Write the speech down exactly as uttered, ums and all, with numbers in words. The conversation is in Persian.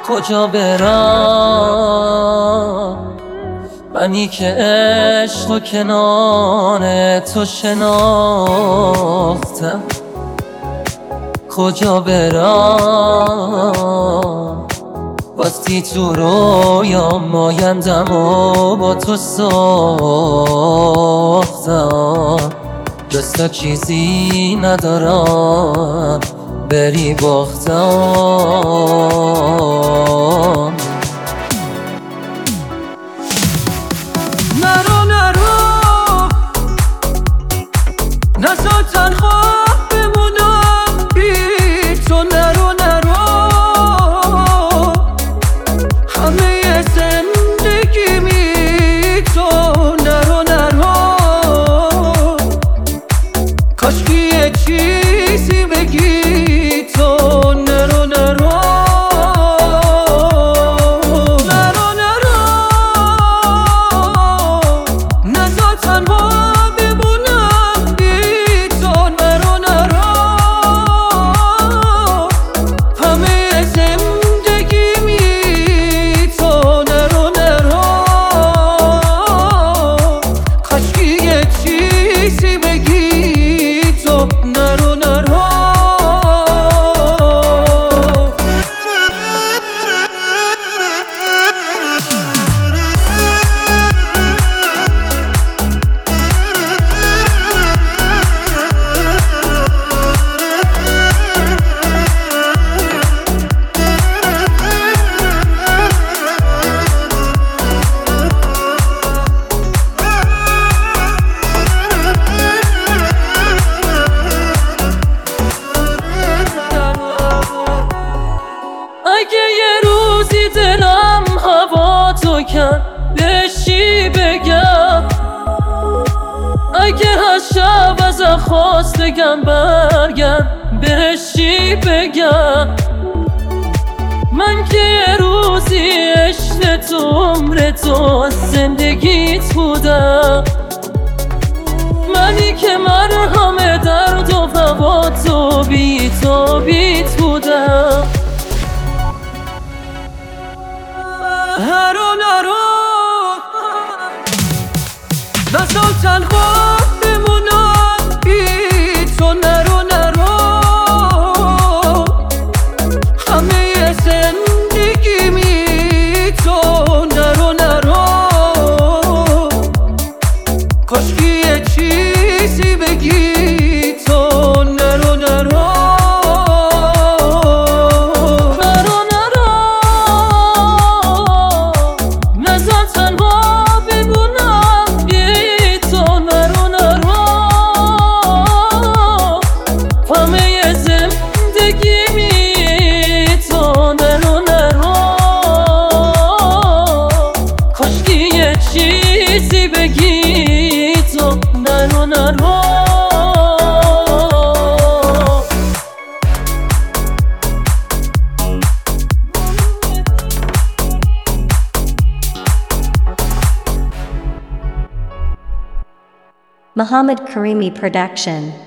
کجا برم منی که عشق و کنار تو شناختم، کجا برم وقتی تو رویا مایندم و با تو ساختم. جستا چیزی ندارم بری باختم. نرو نرو نزار تنها بمونم بی تو، نرو نرو همه زندگیمی تو، نرو نرو کاشکی یه چیزی بگی تو، نرو نرو نرو نرو نزار تنها بمونم بی تو، نرو نرو همه زندگیمی تو، نرو نرو کاشکی یه چیزی بگی تو، نرو نرو اگه یه روزی دلم هوا تو کن بهشی بگم، اگه هر شب از خواستگم برگم بهشی بگم، من که یه روزی عشق تو عمر تو زندگیت بودم، منی که مرهم درد و فوا تو بی تو بیت بودم. نرو نرو نزار تنها بمونم بی تو، نرو نرو همه زندگیمی تو، نرو نرو کاشکی یه چیزی بگی تو، نرو نرو چیزی بگی تو، نرو نرو Muhammad Karimi Production.